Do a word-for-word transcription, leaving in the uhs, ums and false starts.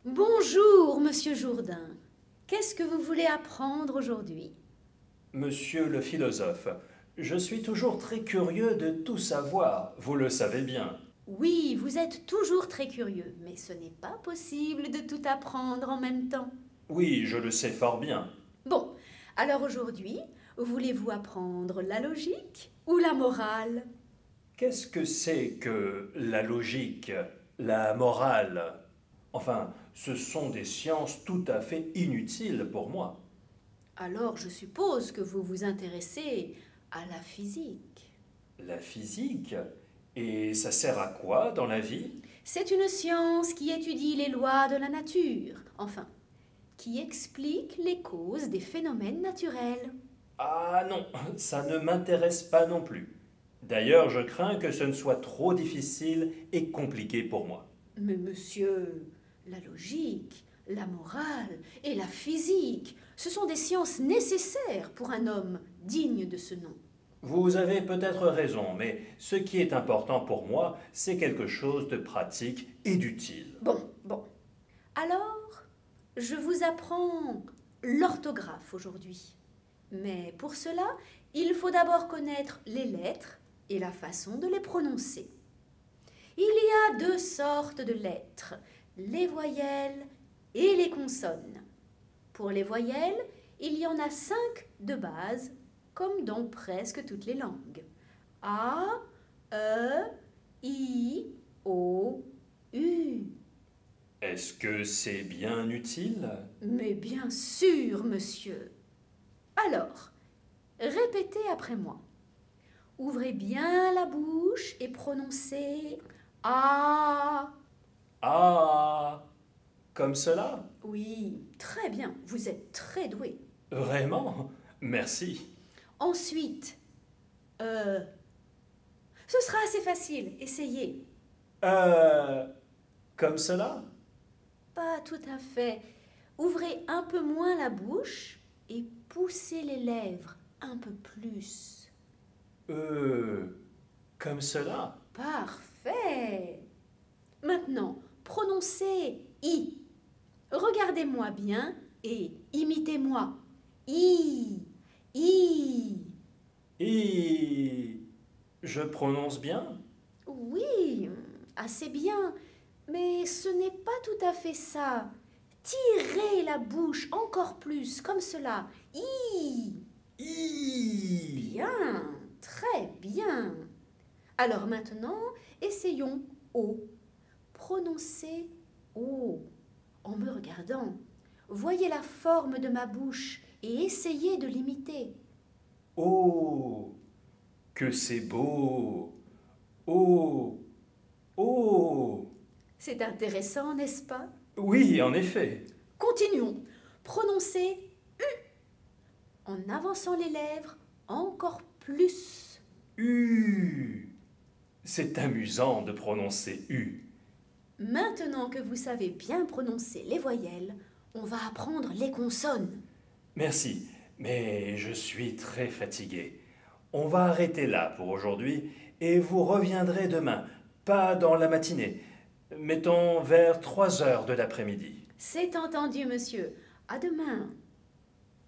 Bonjour, monsieur Jourdain. Qu'est-ce que vous voulez apprendre aujourd'hui? Monsieur le philosophe, je suis toujours très curieux de tout savoir, vous le savez bien. Oui, vous êtes toujours très curieux, mais ce n'est pas possible de tout apprendre en même temps. Oui, je le sais fort bien. Bon, alors aujourd'hui, voulez-vous apprendre la logique ou la morale? Qu'est-ce que c'est que la logique, la morale? Enfin, ce sont des sciences tout à fait inutiles pour moi. Alors je suppose que vous vous intéressez à la physique. La physique? Et ça sert à quoi dans la vie? C'est une science qui étudie les lois de la nature, enfin, qui explique les causes des phénomènes naturels. Ah non, ça ne m'intéresse pas non plus. D'ailleurs, je crains que ce ne soit trop difficile et compliqué pour moi. Mais monsieur, la logique, la morale et la physique, ce sont des sciences nécessaires pour un homme digne de ce nom. Vous avez peut-être raison, mais ce qui est important pour moi, c'est quelque chose de pratique et d'utile. Bon, bon. Alors, je vous apprends l'orthographe aujourd'hui. Mais pour cela, il faut d'abord connaître les lettres et la façon de les prononcer. Il y a deux sortes de lettres, les voyelles et les consonnes. Pour les voyelles, il y en a cinq de base, comme dans presque toutes les langues. A, E, I, O, U. Est-ce que c'est bien utile? Mais bien sûr, monsieur. Alors, répétez après moi. Ouvrez bien la bouche et prononcez A. Ah, comme cela? Oui, très bien, vous êtes très doué. Vraiment? Merci. Ensuite, euh, ce sera assez facile, essayez. Euh, comme cela? Pas tout à fait. Ouvrez un peu moins la bouche et poussez les lèvres un peu plus. Euh, comme cela? Parfait. Maintenant, prononcez I. Regardez-moi bien et imitez-moi. I, I. Et je prononce bien? Oui, assez bien, mais ce n'est pas tout à fait ça. Tirez la bouche encore plus, comme cela. I. I. Bien, très bien. Alors maintenant, essayons O. Prononcez O en me regardant. Voyez la forme de ma bouche et essayez de l'imiter. Oh, que c'est beau! Oh, oh! C'est intéressant, n'est-ce pas? Oui, en effet. Continuons. Prononcez U en avançant les lèvres encore plus. U. C'est amusant de prononcer U. Maintenant que vous savez bien prononcer les voyelles, on va apprendre les consonnes. Merci, mais je suis très fatigué. On va arrêter là pour aujourd'hui et vous reviendrez demain, pas dans la matinée, mettons vers trois heures de l'après-midi. C'est entendu, monsieur. À demain.